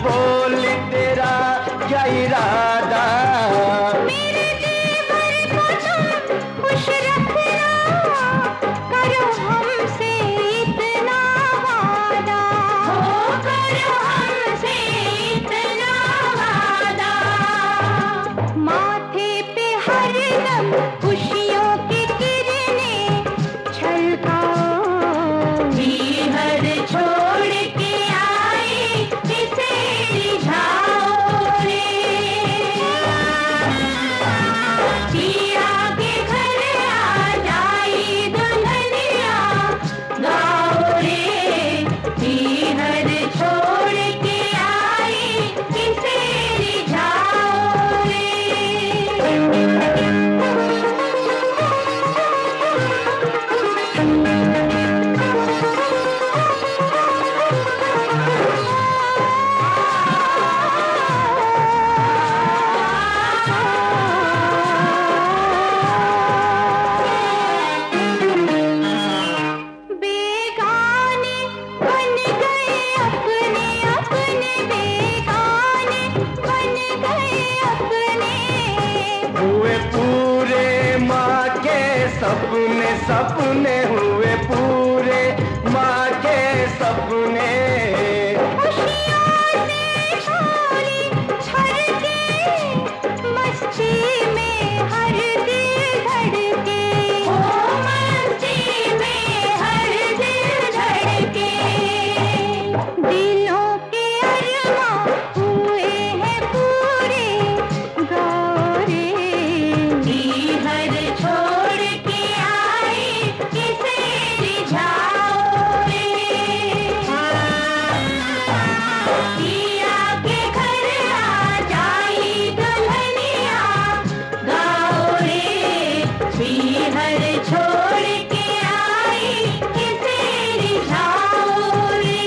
बोल तेरा क्या इरादा। मेरे देवर को तुम खुश रखना, करो हमसे इतना वादा, हो करो हमसे इतना वादा। माथे पे हरदम खुशियों की किरणें छलकाओ, जीहर छोड़ के आए किसे रिझाओ रे। पिया के घर आ जाई दुल्हनिया, गाओ रे। जीहर छोड़ के आए किसे रिझाओ रे। बेगाने बन गए अपने अपने, बेगाने बन गए अपने। हुए पूरे माँ के सपने, सपने हुए पूरे माँ के सपने। खुशियों से झोली भर के, मस्ती में हर दिल धड़के, ओ मस्ती में हर दिल धड़के। दिलों के अरमां हुए हैं पूरे, गाओ रे। जीहर छोड़ के आए किसे रिझाओ रे। पिया के घर आ जाई दुल्हनिया, गाओ रे। जीहर छोड़ के आई किसे रिझाओ रे।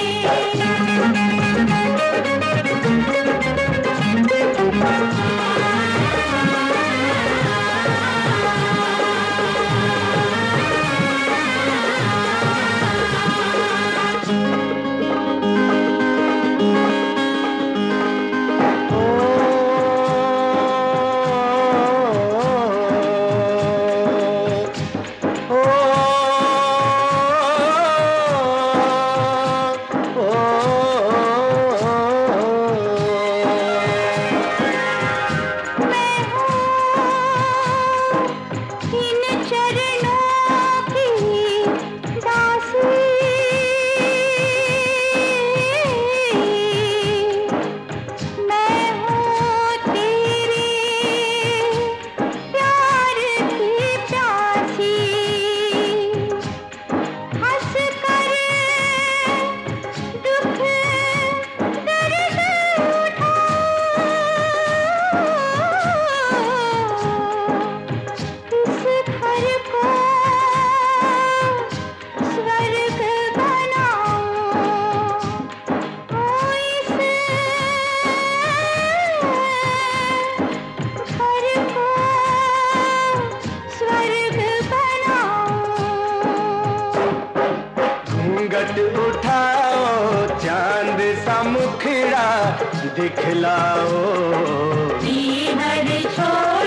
मैं हूँ इन चरणों की दासी, मैं हूँ तेरे प्यार की प्यासी। हंस कर दुख दर्द उठाओ, इस घर को स्वर्ग बनाओ, ओ इस घर को स्वर्ग बनाओ। घूंघट उठाओ, चांद सा मुखड़ा दिखलाओ। जीहर छोड़